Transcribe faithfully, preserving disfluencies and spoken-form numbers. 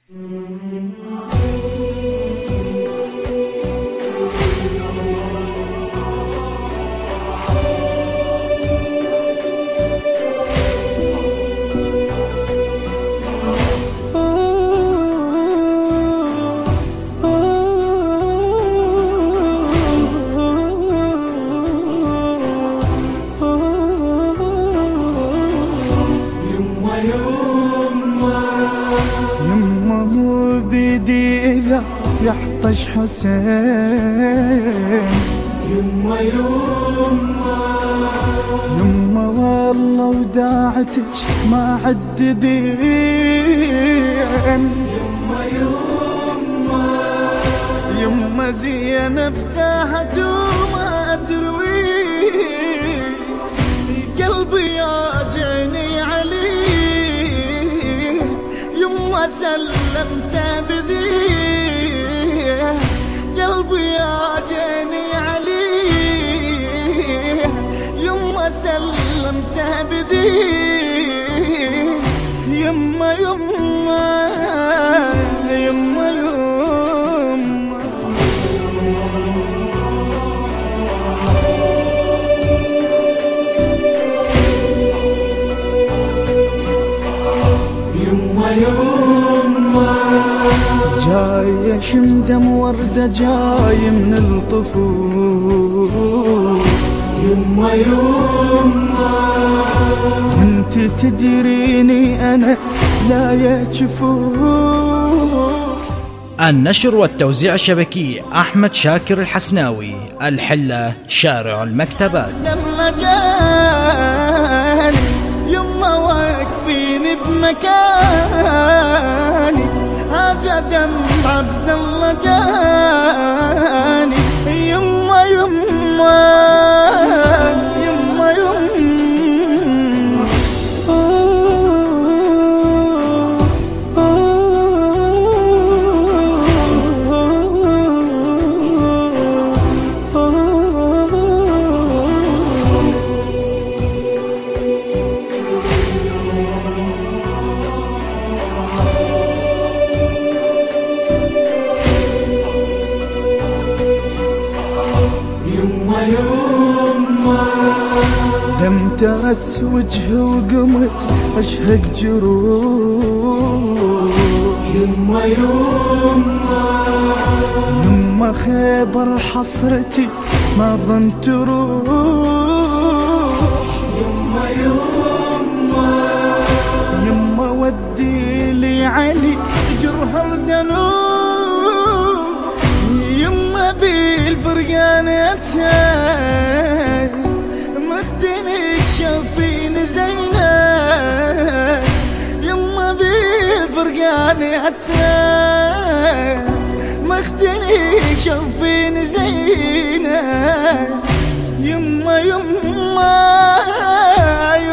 يما مو بيدي إذا يحطش حسين. يما يما يما والله وداعتك ما عددين. يما يما يما زينب تاهت وما أدري قلبي ياجعني عليه. يما سلمت بديه قلبي ياجعني عليه. يما سلمت بديه. يما يما يما يما يما يما جاي شندم وردة جاي من الطفول. يما يما وانت تدريني انا لا يكفول. النشر والتوزيع الشبكي أحمد شاكر الحسناوي. الحلة شارع المكتبات. لما جاني يما واقفين بمكاني. هذا دم عبد الله جاني. يما يما يما يما يما يما دم ترس وجهي وقمت اشهق جروح. يما يما يما خيبر حصرتي ما ظن تروح. يما يما يما ودي لي علي جرهر دنوب. يما بالفرقان اتاي مختنك شافين زينب. يما بالفرقان اتاي مختنك شافين زينب. يما يما